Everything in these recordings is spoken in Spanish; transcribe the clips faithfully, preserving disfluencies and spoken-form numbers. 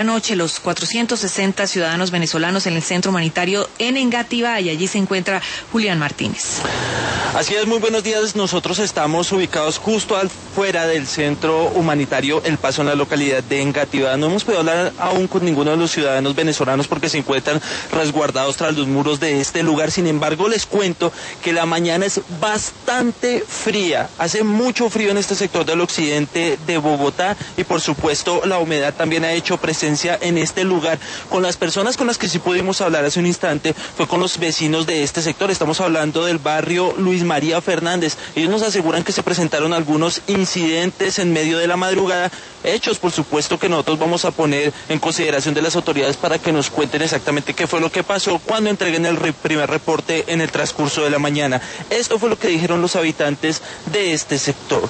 Anoche los cuatrocientos sesenta ciudadanos venezolanos en el centro humanitario en Engativá, y allí se encuentra Julián Martínez. Así es, muy buenos días. Nosotros estamos ubicados justo afuera del centro humanitario El Paso, en la localidad de Engativá. No hemos podido hablar aún con ninguno de los ciudadanos venezolanos porque se encuentran resguardados tras los muros de este lugar. Sin embargo, les cuento que la mañana es bastante fría. Hace mucho frío en este sector del occidente de Bogotá y por supuesto la humedad también ha hecho presencia en este lugar. Con las personas con las que sí pudimos hablar hace un instante fue con los vecinos de este sector. Estamos hablando del barrio Luis María Fernández. Ellos nos aseguran que se presentaron algunos incidentes en medio de la madrugada, hechos por supuesto que nosotros vamos a poner en consideración de las autoridades para que nos cuenten exactamente qué fue lo que pasó cuando entreguen el re- primer reporte en el transcurso de la mañana. Esto fue lo que dijeron los habitantes de este sector.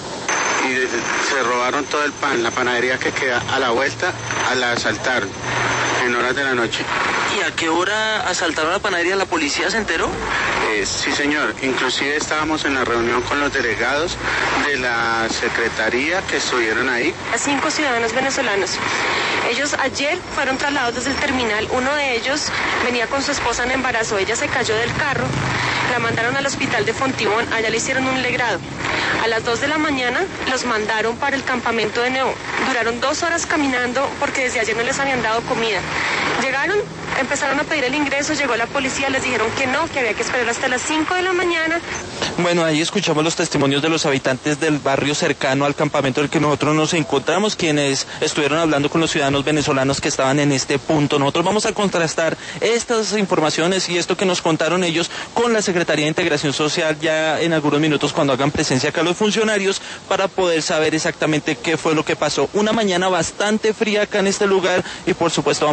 Y se robaron todo el pan, la panadería que queda a la vuelta, a la asaltaron en horas de la noche. ¿Y a qué hora asaltaron la panadería? ¿La policía se enteró? Eh, sí señor, inclusive estábamos en la reunión con los delegados de la secretaría que estuvieron ahí. A cinco ciudadanos venezolanos. Ellos ayer fueron trasladados desde el terminal. Uno de ellos venía con su esposa en embarazo, ella se cayó del carro, la mandaron al hospital de Fontibón, allá le hicieron un legrado. A las dos de la mañana los mandaron para el campamento de Neo. Duraron dos horas caminando porque desde ayer no les habían dado comida. Llegaron, empezaron a pedir el ingreso, llegó la policía, les dijeron que no, que había que esperar hasta las cinco de la mañana. Bueno, ahí escuchamos los testimonios de los habitantes del barrio cercano al campamento en el que nosotros nos encontramos, quienes estuvieron hablando con los ciudadanos venezolanos que estaban en este punto. Nosotros vamos a contrastar estas informaciones y esto que nos contaron ellos con la Secretaría de Integración Social ya en algunos minutos cuando hagan presencia acá los funcionarios para poder saber exactamente qué fue lo que pasó. Una mañana bastante fría acá en este lugar y por supuesto